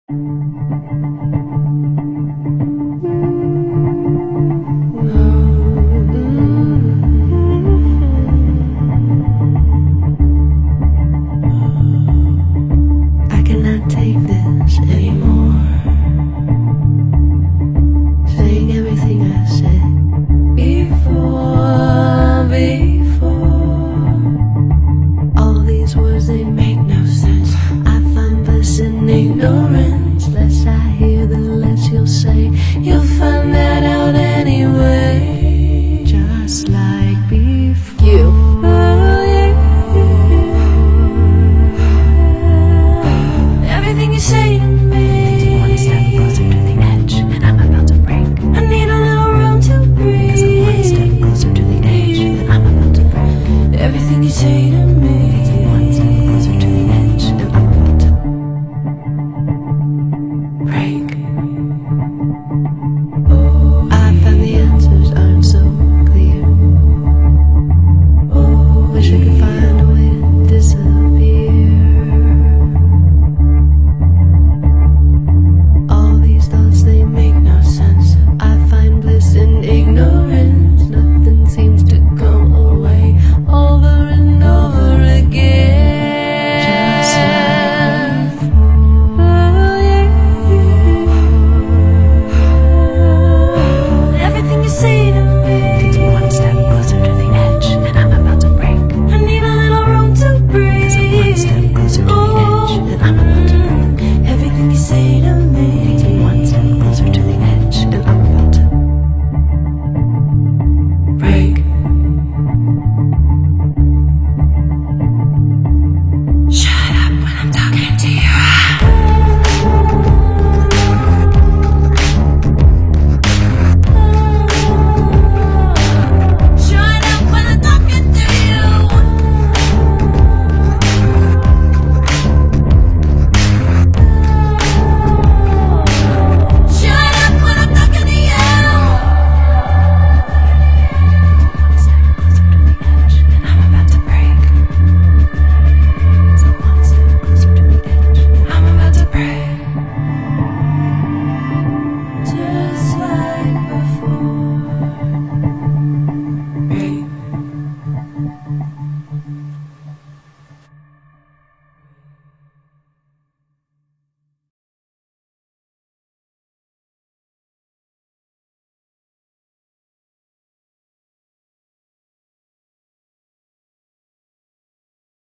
I cannot take this anymore. Saying everything I said before. All these words, they make no sense. I find bliss in ignorance. Less I hear, the less you'll say. You'll find that out anyway.